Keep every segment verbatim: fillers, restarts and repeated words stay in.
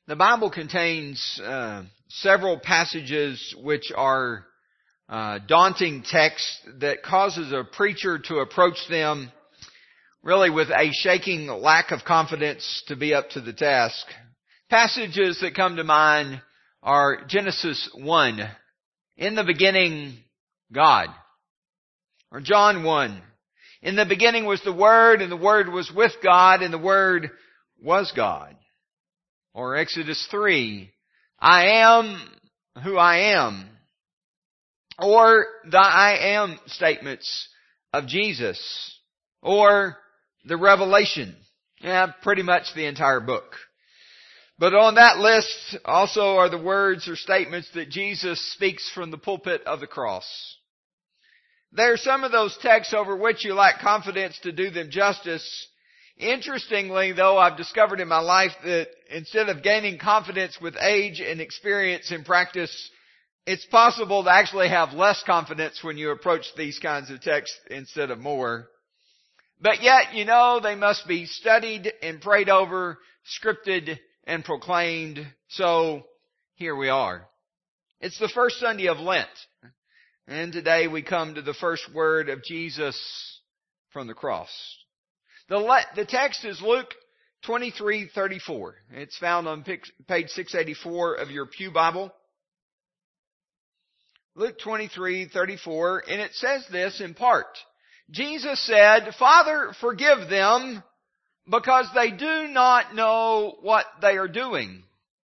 The Bible contains uh, several passages which are uh, daunting texts that causes a preacher to approach them really with a shaking lack of confidence to be up to the task. Passages that come to mind are Genesis one, in the beginning, God. Or John one, in the beginning was the Word, and the Word was with God, and the Word was God. Or Exodus three, I am who I am. Or the I am statements of Jesus. Or the Revelation. Yeah, pretty much the entire book. But on that list also are the words or statements that Jesus speaks from the pulpit of the cross. There are some of those texts over which you lack confidence to do them justice. Interestingly, though, I've discovered in my life that instead of gaining confidence with age and experience and practice, it's possible to actually have less confidence when you approach these kinds of texts instead of more. But yet, you know, they must be studied and prayed over, scripted and proclaimed. So, here we are. It's the first Sunday of Lent. And today we come to the first word of Jesus from the cross. The, le- the text is Luke twenty-three thirty-four. It's found on page six eighty-four of your Pew Bible. Luke twenty-three thirty-four, and it says this in part. Jesus said, Father, forgive them, because they do not know what they are doing.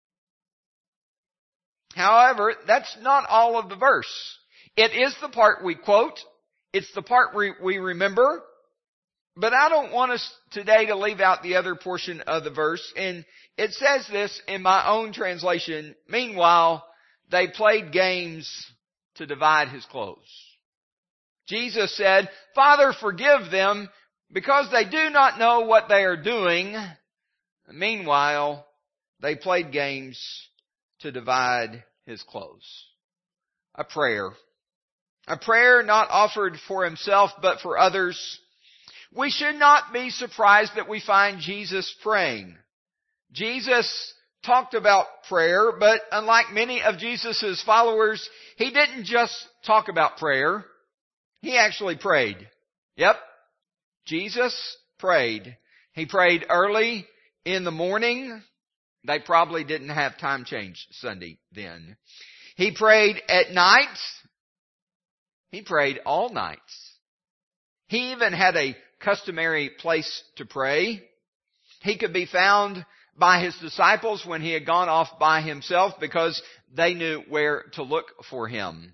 However, that's not all of the verse. It is the part we quote. It's the part we, we remember. But I don't want us today to leave out the other portion of the verse. And it says this in my own translation. Meanwhile, they played games to divide his clothes. Jesus said, Father, forgive them because they do not know what they are doing. Meanwhile, they played games to divide his clothes. A prayer. A prayer not offered for himself but for others. We should not be surprised that we find Jesus praying. Jesus talked about prayer, but unlike many of Jesus' followers, he didn't just talk about prayer. He actually prayed. Yep. Jesus prayed. He prayed early in the morning. They probably didn't have time change Sunday then. He prayed at night. He prayed all nights. He even had a customary place to pray. He could be found by his disciples when he had gone off by himself because they knew where to look for him.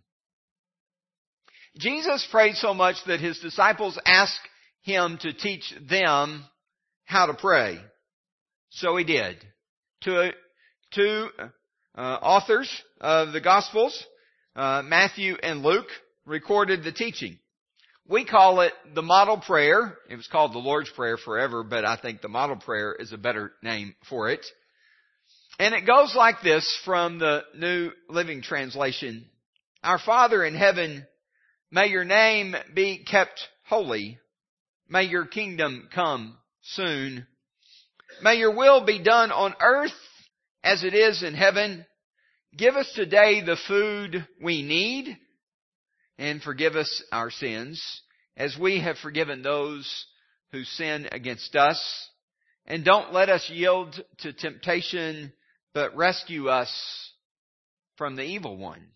Jesus prayed so much that his disciples asked him to teach them how to pray. So he did. Two, two uh, authors of the Gospels, uh, Matthew and Luke, recorded the teaching. We call it the model prayer. It was called the Lord's Prayer forever, but I think the model prayer is a better name for it. And it goes like this from the New Living Translation. Our Father in heaven, may your name be kept holy. May your kingdom come soon. May your will be done on earth as it is in heaven. Give us today the food we need. And forgive us our sins, as we have forgiven those who sin against us. And don't let us yield to temptation, but rescue us from the evil one.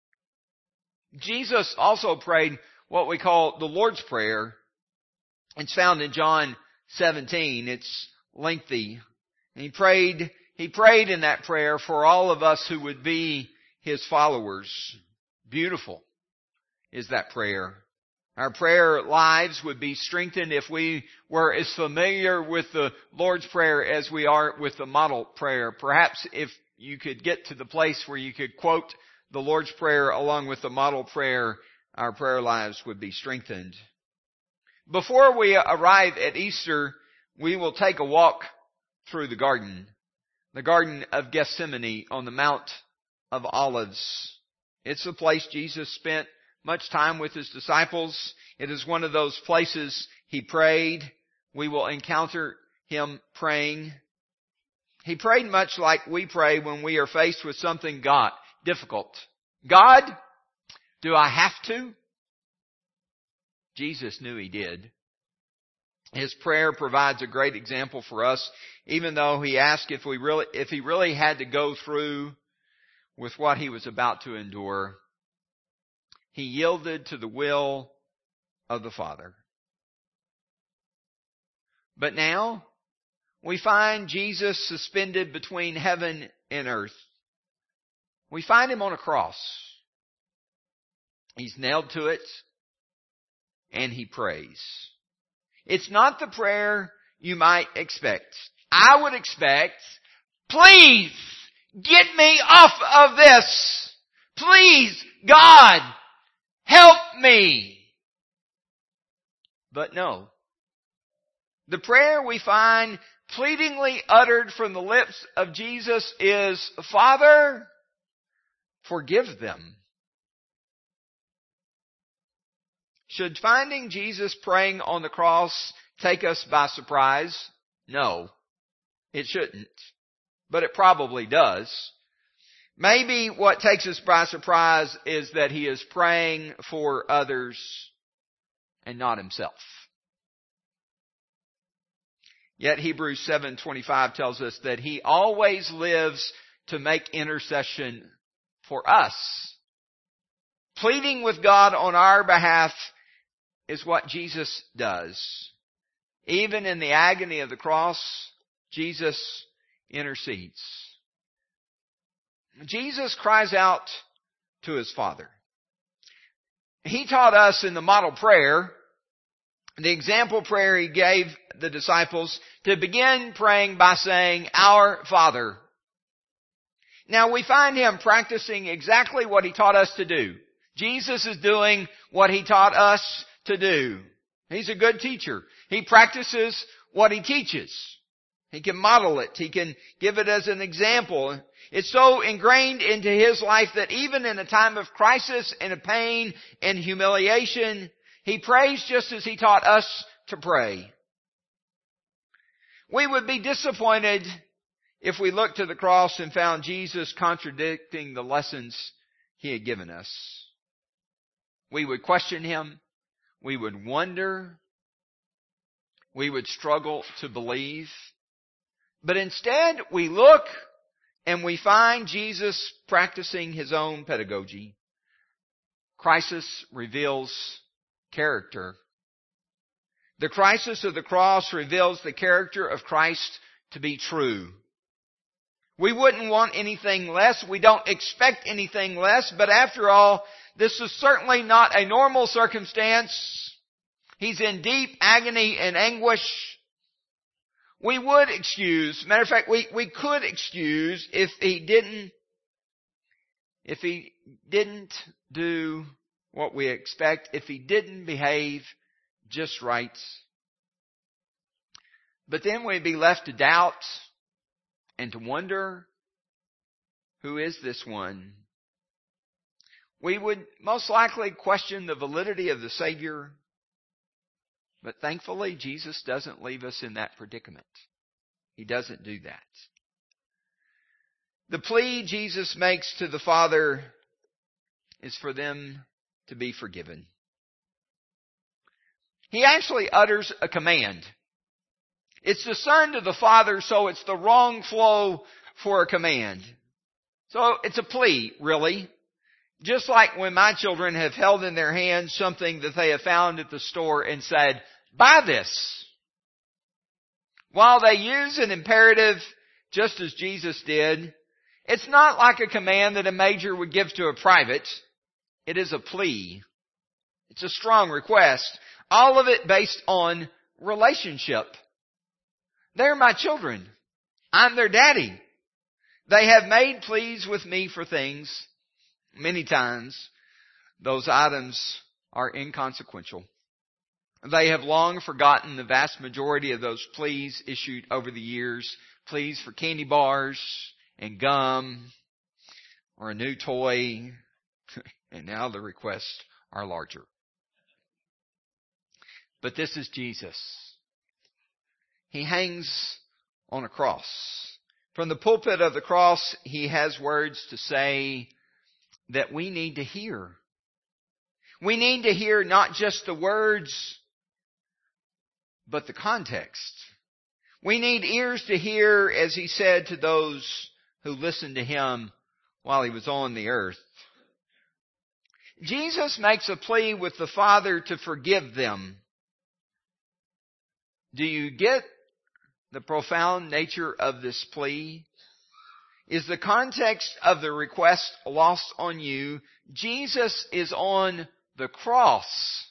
Jesus also prayed what we call the Lord's Prayer. It's found in John seventeen. It's lengthy. And he prayed, he prayed in that prayer for all of us who would be his followers. Beautiful is that prayer. Our prayer lives would be strengthened if we were as familiar with the Lord's Prayer as we are with the model prayer. Perhaps if you could get to the place where you could quote the Lord's Prayer along with the model prayer, our prayer lives would be strengthened. Before we arrive at Easter, we will take a walk through the garden. The Garden of Gethsemane on the Mount of Olives. It's the place Jesus spent much time with his disciples. It is one of those places he prayed. We will encounter him praying. He prayed much like we pray when we are faced with something God, difficult. God, do I have to? Jesus knew he did. His prayer provides a great example for us, even though he asked if we really, if he really had to go through with what he was about to endure. He yielded to the will of the Father. But now, we find Jesus suspended between heaven and earth. We find him on a cross. He's nailed to it, and he prays. It's not the prayer you might expect. I would expect, please, get me off of this. Please, God, help me. But no. The prayer we find pleadingly uttered from the lips of Jesus is, Father, forgive them. Should finding Jesus praying on the cross take us by surprise? No, it shouldn't. But it probably does. Maybe what takes us by surprise is that he is praying for others and not himself. Yet Hebrews seven twenty-five tells us that he always lives to make intercession for us. Pleading with God on our behalf is what Jesus does. Even in the agony of the cross, Jesus intercedes. Jesus cries out to his Father. He taught us in the model prayer, the example prayer he gave the disciples, to begin praying by saying, Our Father. Now we find him practicing exactly what he taught us to do. Jesus is doing what he taught us to do. He's a good teacher. He practices what he teaches. He can model it. He can give it as an example. It's so ingrained into his life that even in a time of crisis and of pain and humiliation, he prays just as he taught us to pray. We would be disappointed if we looked to the cross and found Jesus contradicting the lessons he had given us. We would question him. We would wonder. We would struggle to believe. But instead, we look and we find Jesus practicing his own pedagogy. Crisis reveals character. The crisis of the cross reveals the character of Christ to be true. We wouldn't want anything less. We don't expect anything less. But after all, this is certainly not a normal circumstance. He's in deep agony and anguish. We would excuse, matter of fact, we, we could excuse if he didn't, if he didn't do what we expect, if he didn't behave just right. But then we'd be left to doubt and to wonder, who is this one? We would most likely question the validity of the Savior. But thankfully, Jesus doesn't leave us in that predicament. He doesn't do that. The plea Jesus makes to the Father is for them to be forgiven. He actually utters a command. It's the Son to the Father, so it's the wrong flow for a command. So it's a plea, really. Just like when my children have held in their hands something that they have found at the store and said, buy this. While they use an imperative just as Jesus did, it's not like a command that a major would give to a private. It is a plea. It's a strong request. All of it based on relationship. They're my children. I'm their daddy. They have made pleas with me for things. Many times, those items are inconsequential. They have long forgotten the vast majority of those pleas issued over the years. Pleas for candy bars and gum or a new toy. And now the requests are larger. But this is Jesus. He hangs on a cross From the pulpit of the cross, he has words to say that we need to hear. We need to hear not just the words, but the context. We need ears to hear, as he said to those who listened to him while he was on the earth. Jesus makes a plea with the Father to forgive them. Do you get the profound nature of this plea? Is the context of the request lost on you? Jesus is on the cross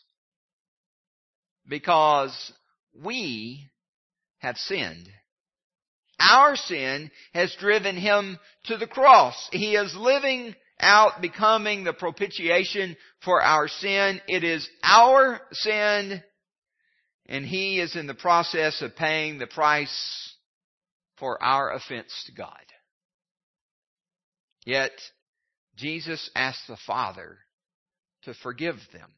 because we have sinned. Our sin has driven him to the cross. He is living out, becoming the propitiation for our sin. It is our sin, and he is in the process of paying the price for our offense to God. Yet, Jesus asked the Father to forgive them.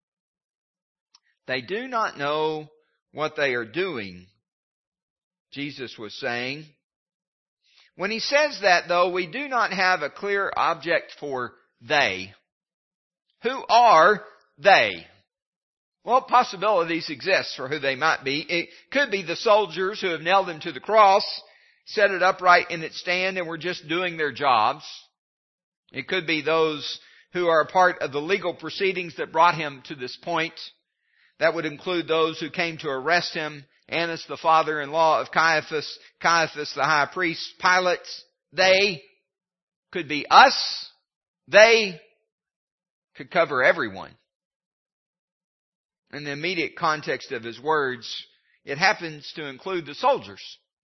They do not know what they are doing, Jesus was saying. When he says that, though, we do not have a clear object for they. Who are they? Well, possibilities exist for who they might be. It could be the soldiers who have nailed him to the cross, set it upright in its stand, and were just doing their jobs. It could be those who are a part of the legal proceedings that brought him to this point. That would include those who came to arrest him, Annas, the father-in-law of Caiaphas, Caiaphas, the high priest, Pilate. They could be us. They could cover everyone. In the immediate context of his words, it happens to include the soldiers.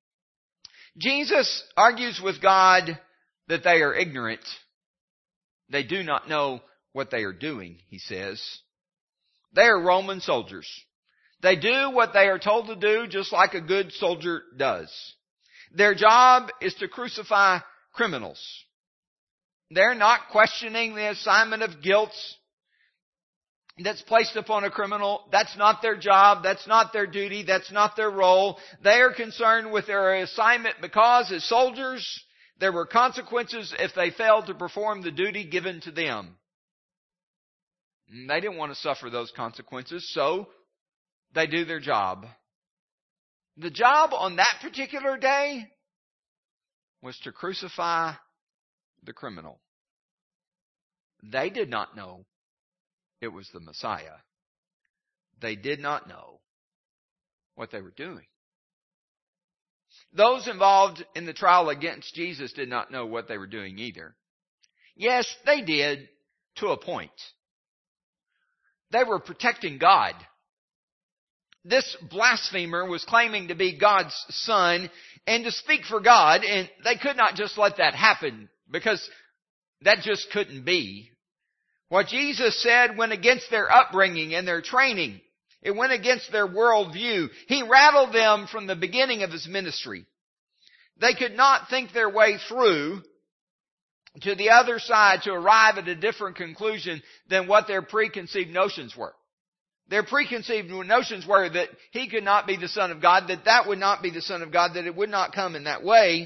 Jesus argues with God that they are ignorant. They do not know what they are doing, he says. They are Roman soldiers. They do what they are told to do just like a good soldier does. Their job is to crucify criminals. They're not questioning the assignment of guilt that's placed upon a criminal. That's not their job. That's not their duty. That's not their role. They are concerned with their assignment because as soldiers, there were consequences if they failed to perform the duty given to them. They didn't want to suffer those consequences, so they do their job. The job on that particular day was to crucify the criminal. They did not know it was the Messiah. They did not know what they were doing. Those involved in the trial against Jesus did not know what they were doing either. Yes, they did to a point. They were protecting God. This blasphemer was claiming to be God's son and to speak for God, and they could not just let that happen because that just couldn't be. What Jesus said went against their upbringing and their training. It went against their worldview. He rattled them from the beginning of his ministry. They could not think their way through to the other side to arrive at a different conclusion than what their preconceived notions were. Their preconceived notions were that he could not be the Son of God, that that would not be the Son of God, that it would not come in that way.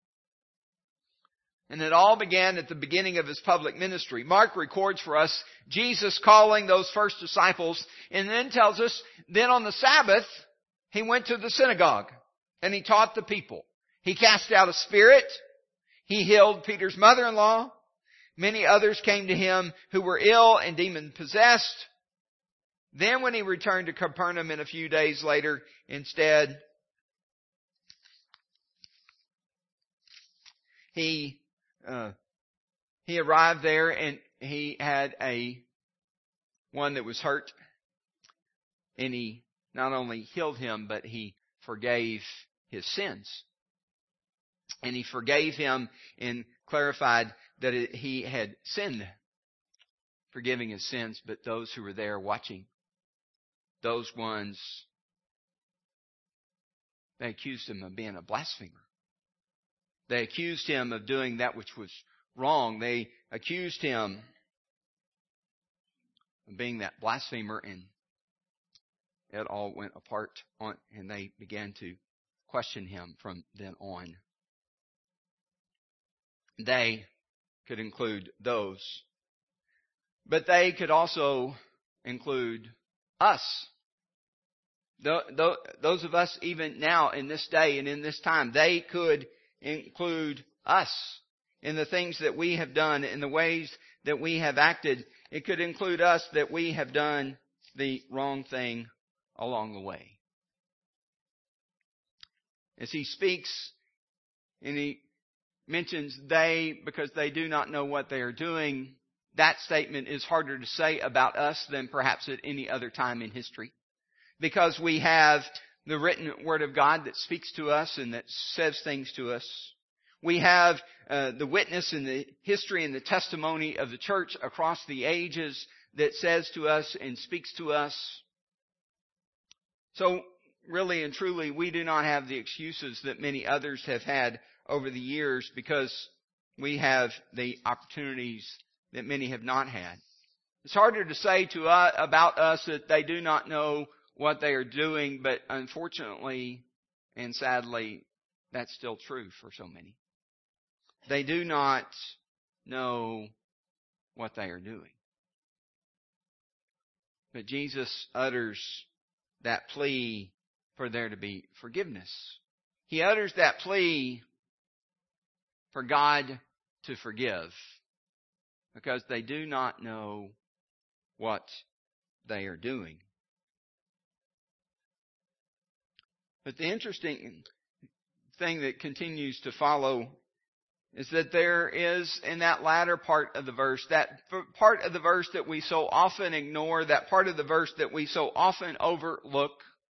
And it all began at the beginning of his public ministry. Mark records for us Jesus calling those first disciples and then tells us, then on the Sabbath, he went to the synagogue and he taught the people. He cast out a spirit. He healed Peter's mother-in-law. Many others came to him who were ill and demon-possessed. Then when he returned to Capernaum in a few days later, instead, he uh, he arrived there and he had a one that was hurt. And he not only healed him, but he forgave his sins. And he forgave him and clarified that it, he had sinned, forgiving his sins, but those who were there watching, those ones, they accused him of being a blasphemer. They accused him of doing that which was wrong. They accused him of being that blasphemer, and it all went apart on, and they began to question him from then on. they could include those. But they could also include us. Those of us even now in this day and in this time, they could include us in the things that we have done, in the ways that we have acted. It could include us that we have done the wrong thing along the way. As he speaks, and he mentions they because they do not know what they are doing, that statement is harder to say about us than perhaps at any other time in history. Because we have the written Word of God that speaks to us and that says things to us. We have uh, the witness and the history and the testimony of the church across the ages that says to us and speaks to us. So really and truly, we do not have the excuses that many others have had over the years because we have the opportunities that many have not had. It's harder to say to uh, about us that they do not know what they are doing, but unfortunately and sadly, that's still true for so many. They do not know what they are doing. But Jesus utters that plea for there to be forgiveness. He utters that plea for God to forgive because they do not know what they are doing. But the interesting thing that continues to follow is that there is in that latter part of the verse, that part of the verse that we so often ignore, that part of the verse that we so often overlook,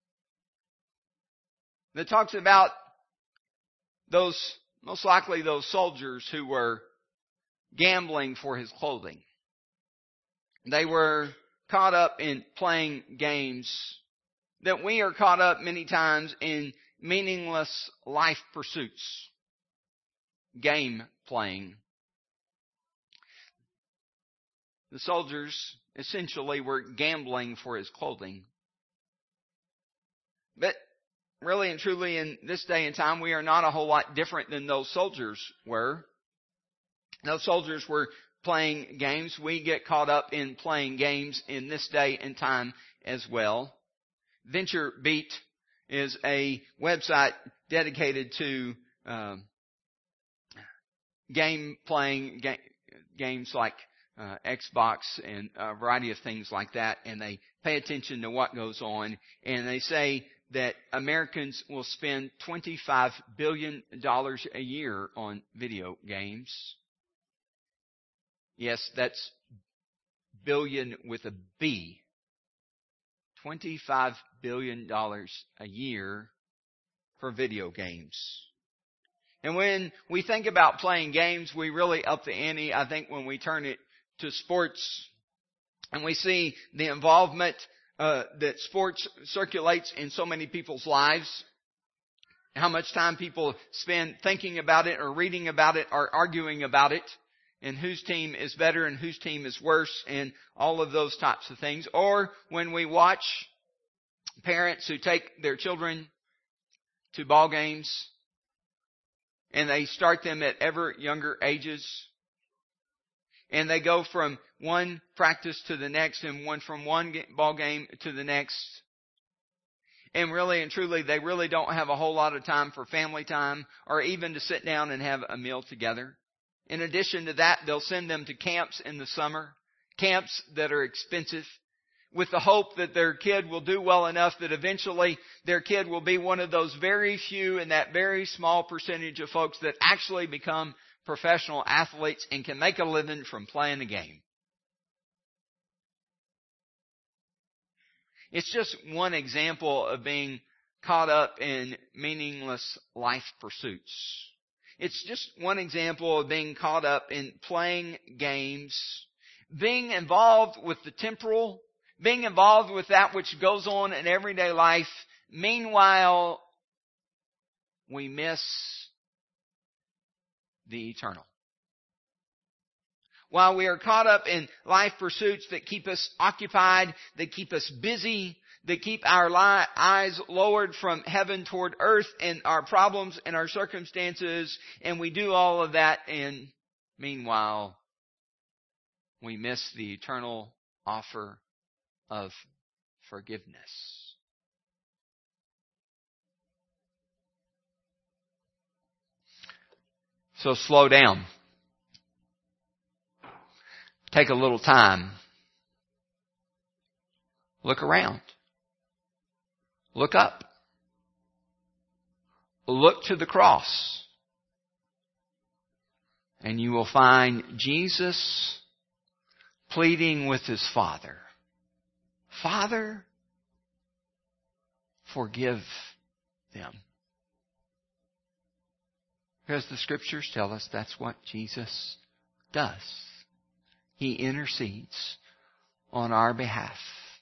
that talks about those, most likely those soldiers who were gambling for his clothing. They were caught up in playing games, that we are caught up many times in meaningless life pursuits. Game playing. The soldiers essentially were gambling for his clothing. But really and truly in this day and time, we are not a whole lot different than those soldiers were. Those soldiers were playing games. We get caught up in playing games in this day and time as well. VentureBeat is a website dedicated to um, game playing, ga- games like uh, Xbox and a variety of things like that. And they pay attention to what goes on. And they say that Americans will spend twenty-five billion dollars a year on video games. Yes, that's billion with a B. twenty-five billion dollars a year for video games. And when we think about playing games, we really up the ante, I think, when we turn it to sports. And we see the involvement uh, that sports circulates in so many people's lives. How much time people spend thinking about it or reading about it or arguing about it. And whose team is better and whose team is worse and all of those types of things. Or when we watch parents who take their children to ball games and they start them at ever younger ages. And they go from one practice to the next and one from one ball game to the next. And really and truly, they really don't have a whole lot of time for family time or even to sit down and have a meal together. In addition to that, they'll send them to camps in the summer, camps that are expensive, with the hope that their kid will do well enough that eventually their kid will be one of those very few and that very small percentage of folks that actually become professional athletes and can make a living from playing the game. It's just one example of being caught up in meaningless life pursuits. It's just one example of being caught up in playing games, being involved with the temporal, being involved with that which goes on in everyday life. Meanwhile, we miss the eternal. While we are caught up in life pursuits that keep us occupied, that keep us busy, that keep our li- eyes lowered from heaven toward earth and our problems and our circumstances, and we do all of that, and meanwhile, we miss the eternal offer of forgiveness. So slow down. Take a little time. Look around. Look up. Look to the cross. And you will find Jesus pleading with His Father. Father, forgive them. Because the Scriptures tell us that's what Jesus does. He intercedes on our behalf.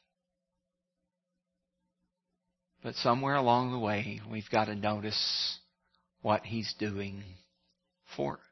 But somewhere along the way, we've got to notice what He's doing for us.